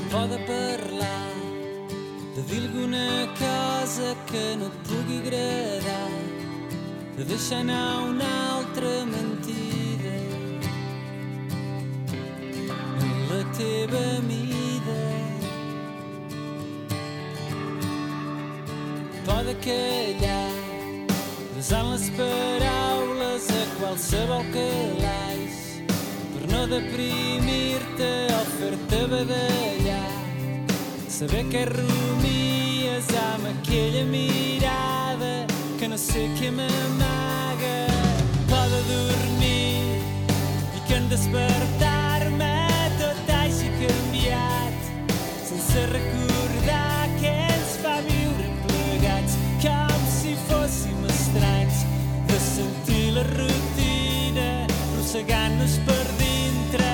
por de parlar, de dir alguna cosa que no et pugui agradar, de deixar anar una altra mentida en la teva mida. Por de callar, desant les paraules a qualsevol calaix, per no deprimir-te o fer-te badallar, saber que rumies amb aquella mirada que no sé què m'amaga. Por de dormir i que en despertar-me tot hagi canviat, sense recordar què ens fa viure plegats, com si fóssim estranys, de sentir la rutina rossegant-nos per dintre.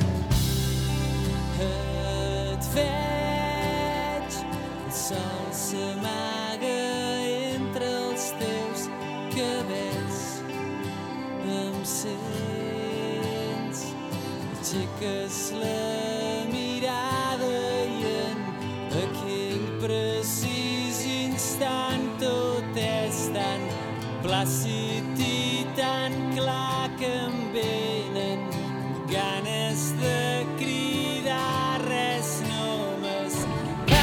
Et veig, el sol s'amaga entre els teus cabells, em sents, aixeques la mirada i en aquell precís instant tot és tan plàcid i tan clar que em venen ganes de cridar. Res no m'espanta,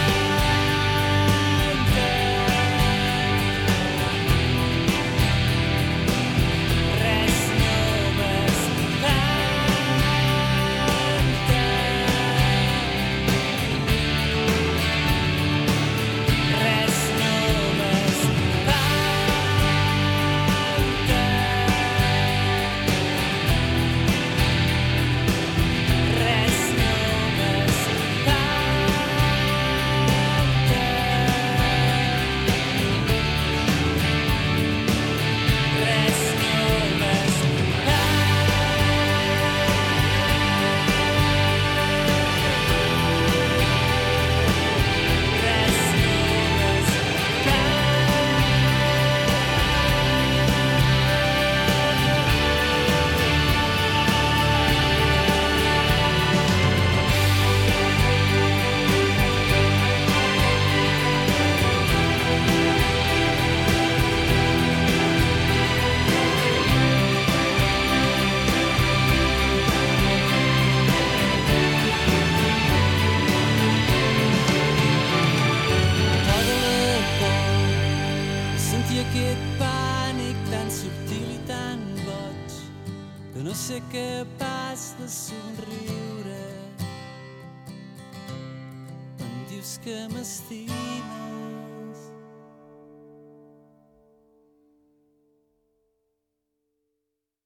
res no m'espanta, res no m'espanta, res no m'espanta, res no m'espanta. Sentir aquest pànic tan subtil i tan boig que no sé capaç de somriure quan dius que m'estimes.